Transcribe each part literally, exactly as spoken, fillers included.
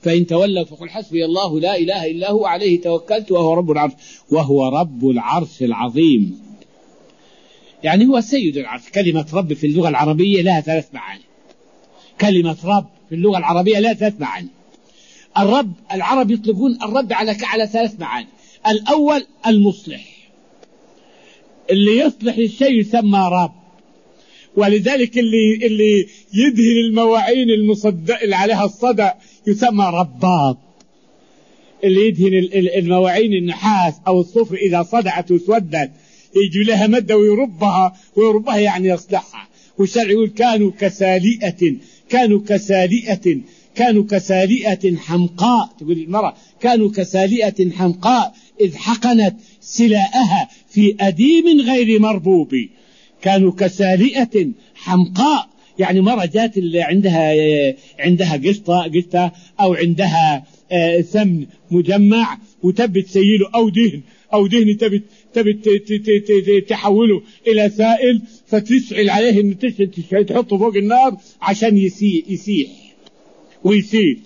فإن تولوا فقل حسبي الله لا إله إلا هو عليه توكلت وهو رب العرش وهو رب العرش العظيم. يعني هو سيد العرش. كلمة رب في اللغة العربية لها ثلاث معاني. كلمة رب في اللغة العربية لها ثلاث معاني. الرب العرب يطلقون الرب على على ثلاث معاني. الأول المصلح، اللي يصلح الشيء يسمى رب، ولذلك اللي اللي يدهن المواعين المصدق اللي عليها الصدى يسمى رباط. اللي يدهن المواعين النحاس أو الصفر إذا صدعت وسودت يجي لها مدة ويربها ويربها يعني يصلحها. والشرع يقول كانوا كسالئة كانوا كسالئة كانوا كسالئة حمقاء، تقول المرأة كانوا كسالئة حمقاء إذ حقنت سلاءها في أديم غير مربوب. كانوا كسالئة حمقاء يعني مرة جات اللي عندها عندها قشطة قشطة أو عندها سمن مجمع وتبت تسيله أو دهن أو دهن تبت تبت تحوله إلى سائل فتشعل عليه إن تحطه فوق النار عشان يسيح ويسيل.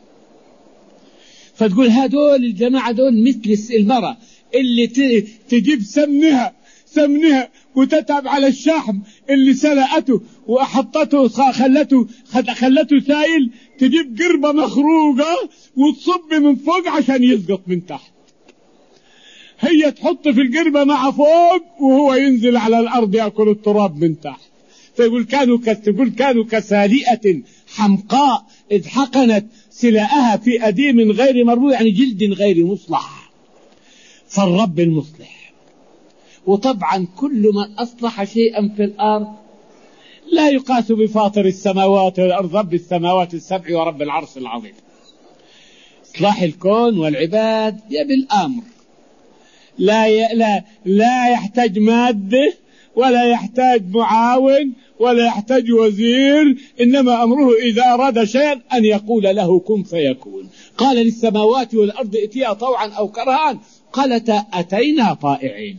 فتقول هذول الجماعة دول مثل المرأة اللي تجيب سمنها سمنها وتتعب على الشحم اللي سلقته وحطته خلته خلته سائل، تجيب قربة مخروقة وتصب من فوق عشان يسقط من تحت. هي تحط في القربة مع فوق وهو ينزل على الأرض يأكل التراب من تحت. فيقول كانوا تقول كانوا كسالئة حمقاء إذ حقنت سلاءها في أديم غير مربوع يعني جلد غير مصلح. فالرب المصلح. وطبعا كل من أصلح شيئا في الأرض لا يقاس بفاطر السماوات والأرض رب السماوات السبع ورب العرش العظيم. إصلاح الكون والعباد بالأمر، لا ي... لا لا يحتاج مادة ولا يحتاج معاون ولا يحتاج وزير، إنما أمره إذا أراد شيئا أن يقول له كن فيكون. قال للسماوات والأرض ائتيا طوعا أو كرها قالتا أتينا طائعين.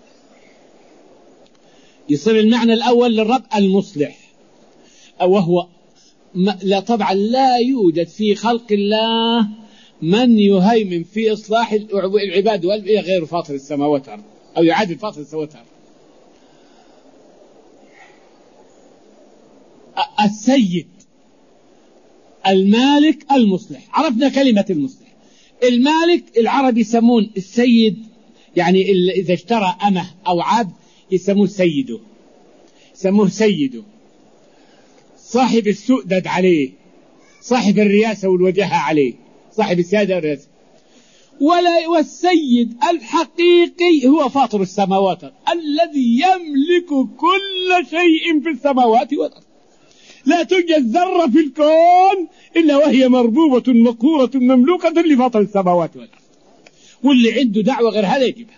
يصير المعنى الأول للرب المصلح، وهو لا طبعا لا يوجد في خلق الله من يهيمن في إصلاح العباد والبيئة غير فاطر السماوات والأرض أو يعادل فاطر السماوات والأرض. السيد المالك المصلح. عرفنا كلمة المصلح. المالك العرب يسمون السيد، يعني إذا اشترى أمه أو عبد يسموه سيده، يسموه سيده. صاحب السؤدد عليه، صاحب الرياسة والوجاهة عليه، صاحب السيادة والرياسة. ولا والسيد الحقيقي هو فاطر السماوات الذي يملك كل شيء في السماوات والأرض. لا توجد ذرة في الكون إلا وهي مربوبة مقهورة مملوكة لفاطر السماوات والأرض. واللي عنده دعوة غير هذا يجيبها.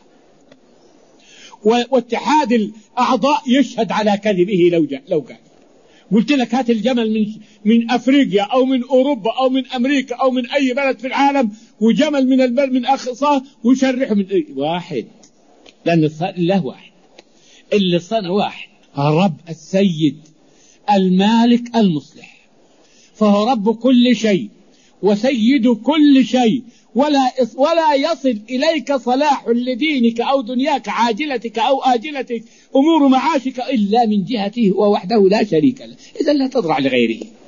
واتحاد الأعضاء يشهد على كذبه لو جاء لو قال قلت لك هات الجمل من من أفريقيا أو من أوروبا أو من أمريكا أو من أي بلد في العالم، وجمل من البلد من أقصاه وشرحه من واحد، لأن الله واحد، اللي صنع واحد. الرب السيد المالك المصلح، فهو رب كل شيء وسيد كل شيء، ولا ولا يصل إليك صلاح لدينك أو دنياك عاجلتك أو آجلتك أمور معاشك إلا من جهته ووحده لا شريك له. إذا لا تضرع لغيره.